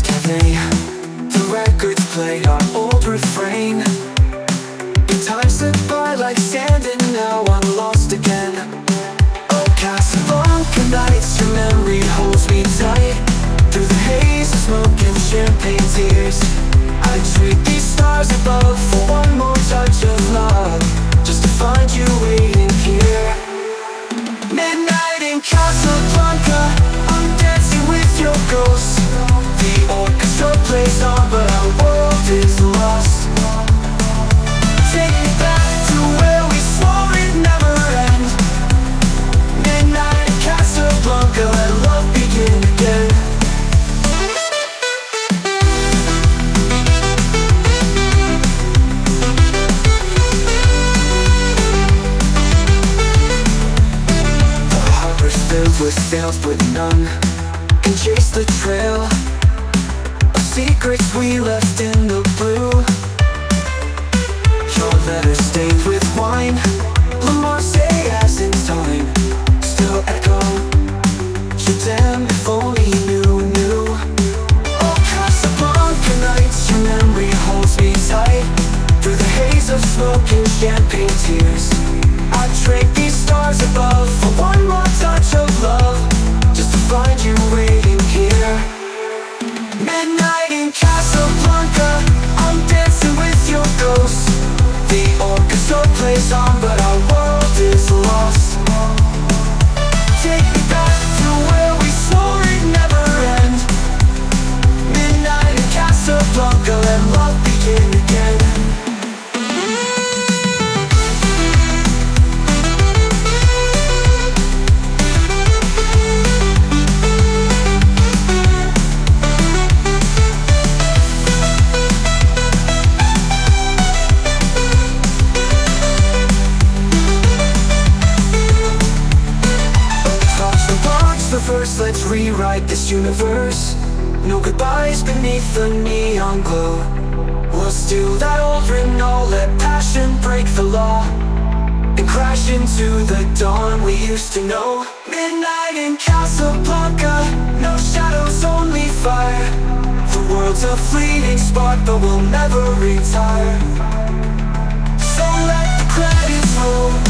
The records play our old refrain. Time slipped by like sand and now I'm lost again. Oh, Casablanca nights, your memory holds me tight. Through the haze of smoke and champagne tears, I trade these stars above for one more touch of love, just to find you waiting here. Midnight in Casablanca, I'm dancing with your ghost. The orchestra plays on but our world is lost. Take me back to where we swore it'd never end. Midnight in Casablanca, let love begin again. The harbor's filled with sails but none can chase the trail of secrets we left in the blue. Your letters stained with wine, La Marseillaise in time still echo. Je t'aime, if only you knew. Oh, Casablanca nights, your memory holds me tight. Through the haze of smoke and champagne tears, I trade these stars above for one more touch of love, just to find you waiting here. Midnight in Casablanca, I'm dancing with your ghost. The orchestra plays on but our world is lost. Take me back to where we swore it'd never end. Midnight in Casablanca, let love begin again. First, let's rewrite this universe. No goodbyes beneath the neon glow. We'll steal that old Renault, let passion break the law, and crash into the dawn we used to know. Midnight in Casablanca, no shadows, only fire. The world's a fleeting spark, but we'll never retire. So let the credits roll.